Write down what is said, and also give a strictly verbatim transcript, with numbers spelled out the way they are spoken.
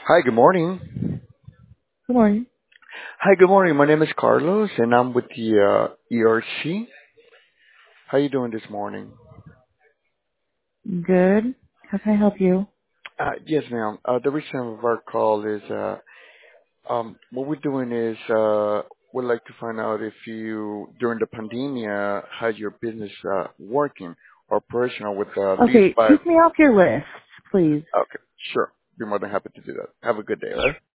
Hi, good morning. Good morning. Hi, good morning. My name is Carlos, and I'm with the uh, E R C. How you doing this morning? Good. How can I help you? Uh, yes, ma'am. Uh, the reason of our call is uh, um, what we're doing is uh, we'd like to find out if you, during the pandemic, had your business uh, working or operational with uh, at least Okay, five. take me off your list, please. Okay, sure. Be more than happy to do that. Have a good day, all right?